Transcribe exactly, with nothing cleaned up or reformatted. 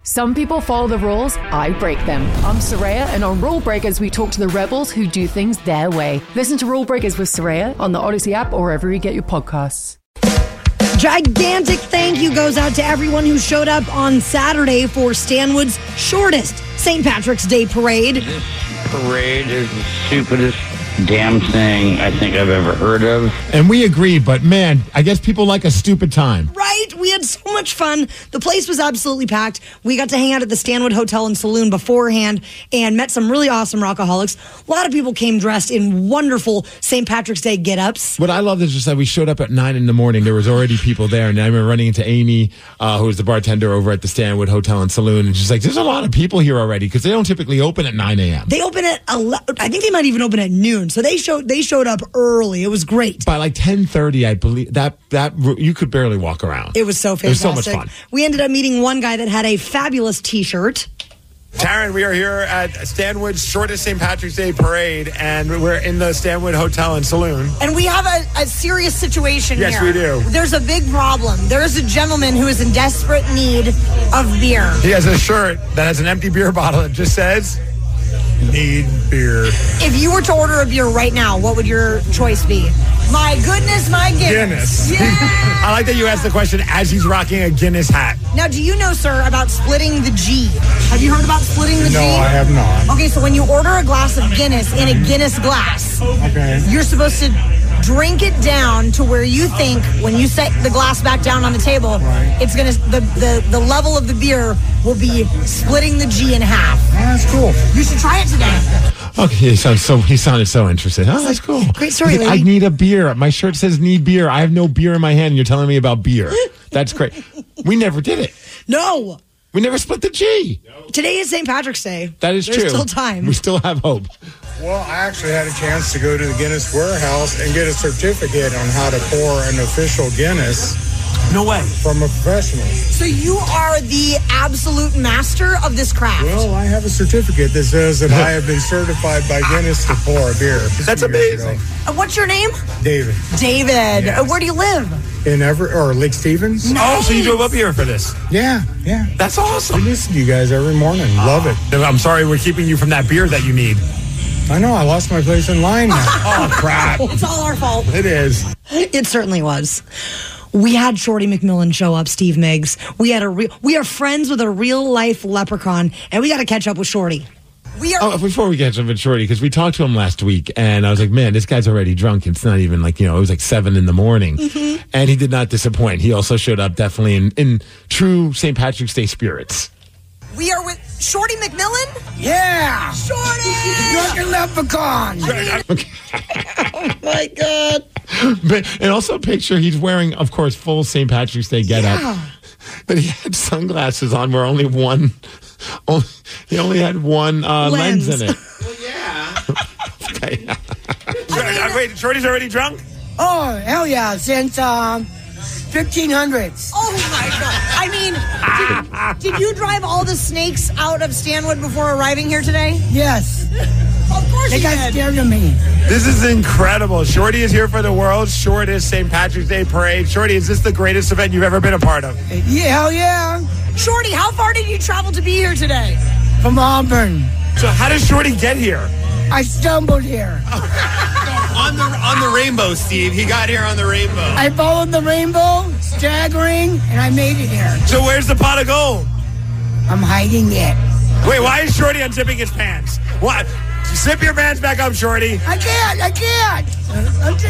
Some people follow the rules, I break them. I'm Soraya, and on Rule Breakers, we talk to the rebels who do things their way. Listen to Rule Breakers with Soraya on the Odyssey app or wherever you get your podcasts. Gigantic thank you goes out to everyone who showed up on Saturday for Stanwood's shortest Saint Patrick's Day parade. This parade is the stupidest damn thing I think I've ever heard of. And we agree, but man, I guess people like a stupid time. Right? We had so much fun. The place was absolutely packed. We got to hang out at the Stanwood Hotel and Saloon beforehand and met some really awesome rockaholics. A lot of people came dressed in wonderful Saint Patrick's Day get-ups. What I love is just that we showed up at nine in the morning. There was already people there, and I remember running into Amy, uh, who was the bartender over at the Stanwood Hotel and Saloon, and she's like, there's a lot of people here already because they don't typically open at nine a.m. They open at eleven. I think they might even open at noon. So they showed they showed up early. It was great. By like ten thirty, I believe that that you could barely walk around. It was so fantastic. It was so much fun. We ended up meeting one guy that had a fabulous T-shirt. Taryn, we are here at Stanwood's shortest Saint Patrick's Day parade, and we're in the Stanwood Hotel and Saloon. And we have a, a serious situation yes, here. Yes, we do. There's a big problem. There is a gentleman who is in desperate need of beer. He has a shirt that has an empty beer bottle that just says, need beer. If you were to order a beer right now, what would your choice be? My goodness, my Guinness. Guinness. Yeah. I like that you asked the question as he's rocking a Guinness hat. Now, do you know, sir, about splitting the G? Have you heard about splitting the no, G? No, I have not. Okay, so when you order a glass of Guinness in a Guinness glass, okay, you're supposed to drink it down to where you think when you set the glass back down on the table, right, it's gonna the, the the level of the beer will be splitting the G in half. Oh, that's cool. You should try it today. Okay, he sounds so he sounded so interested. Oh, that's cool. Great story, like, lady. I need a beer. My shirt says need beer. I have no beer in my hand, and you're telling me about beer. That's great. We never did it. No. We never split the G. No. Today is Saint Patrick's Day. That is There's true. There's still time. We still have hope. Well, I actually had a chance to go to the Guinness warehouse and get a certificate on how to pour an official Guinness. No way. From a professional. So you are the absolute master of this craft. Well, I have a certificate that says that I have been certified by Guinness to pour a beer. That's amazing. Uh, what's your name? David. David. Yes. Uh, where do you live? In Everett, or Lake Stevens. Nice. Oh, so you drove up here for this? Yeah, yeah. That's awesome. I listen to you guys every morning. Love it. I'm sorry we're keeping you from that beer that you need. I know. I lost my place in line now. Oh, crap. It's all our fault. It is. It certainly was. We had Shorty McMillan show up, Steve Miggs. We had a re- we are friends with a real life leprechaun, and we got to catch up with Shorty. We are. Oh, before we catch up with Shorty, because we talked to him last week, and I was like, man, this guy's already drunk. It's not even like, you know, it was like seven in the morning. Mm-hmm. And he did not disappoint. He also showed up definitely in, in true Saint Patrick's Day spirits. We are with Shorty McMillan? Yeah! Shorty! Drunken leprechaun! Oh, my God. But, and also picture he's wearing, of course, full Saint Patrick's Day getup. Yeah. But he had sunglasses on where only one, only, he only had one uh, lens. lens in it. Well, yeah. Okay. I mean, wait, Shorty's already drunk? Oh, hell yeah, since um, fifteen hundreds. Oh, my God. I mean, did, did you drive all the snakes out of Stanwood before arriving here today? Yes. Of course They you got did. scared of me. This is incredible. Shorty is here for the world's shortest Saint Patrick's Day parade. Shorty, is this the greatest event you've ever been a part of? Yeah, hell yeah. Shorty, how far did you travel to be here today? From Auburn. So how does Shorty get here? I stumbled here. on the on the rainbow, Steve. He got here on the rainbow. I followed the rainbow, staggering, and I made it here. So where's the pot of gold? I'm hiding it. Wait, why is Shorty unzipping his pants? What? Zip your pants back up, Shorty. I can't. I can't. I'm